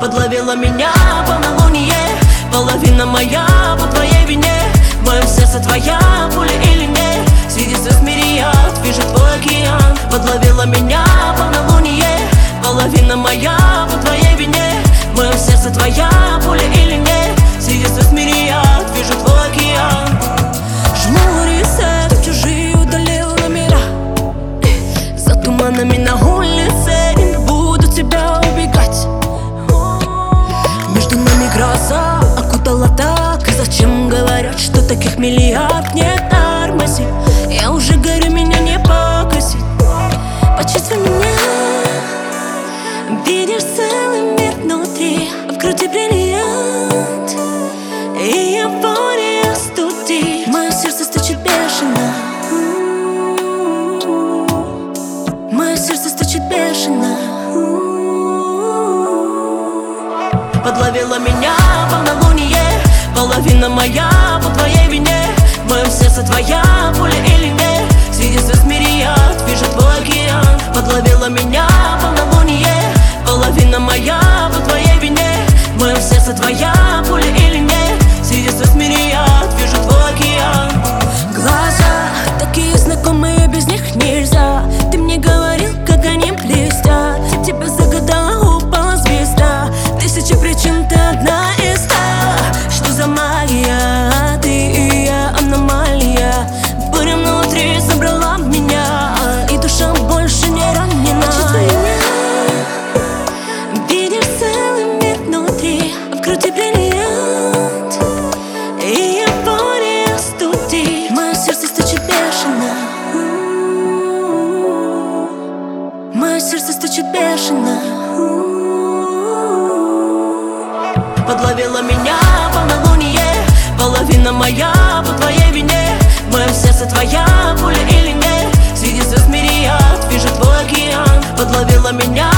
Подловила меня полнолуние, половина моя по твоей вине. В моем сердце твоя пуля или нет? Среди звезд мириад вижу твой океан. Подловила меня полнолуние, половина моя по твоей вине. В моем сердце твоя пуля или нет? Среди звезд мириад вижу твой океан. Жму ресет, чужие удалил номера. За туманами на улице не буду тебя убегать. Между нами гроза окутала так. И зачем говорят, что таких миллиард? Не тормози, я уже горю, меня не погасить. Почувствуй меня, видишь целый мир внутри, в груди бриллиант и эйфория студии. Мое сердце стучит бешено, мое сердце стучит бешено. Подловила меня полнолуние, половина моя по твоей вине. В моем сердце твоя пуля или нет? Среди звезд мириад вижу твой океан. Подловила меня полнолуние, половина моя по твоей вине. В моем сердце твоя пуля или нет? Среди звезд мириад вижу твой океан. Глаза такие знакомые, без них нельзя. Ты мне говорил, как они блестят. Тебя загадала, упала звезда. Тысячи причин, ты одна из ста. Что за магия? Ты и я, аномалия. Буря внутри забрала меня, и душа больше не ранена. Видишь целый мир внутри, в груди бриллиант и эйфория студии. Мое сердце стучит бешено, мое сердце стучит бешено. Подловила меня полнолуние, половина моя по твоей вине. В моем сердце твоя пуля или нет? Среди звезд мириад вижу твой океан. Подловила меня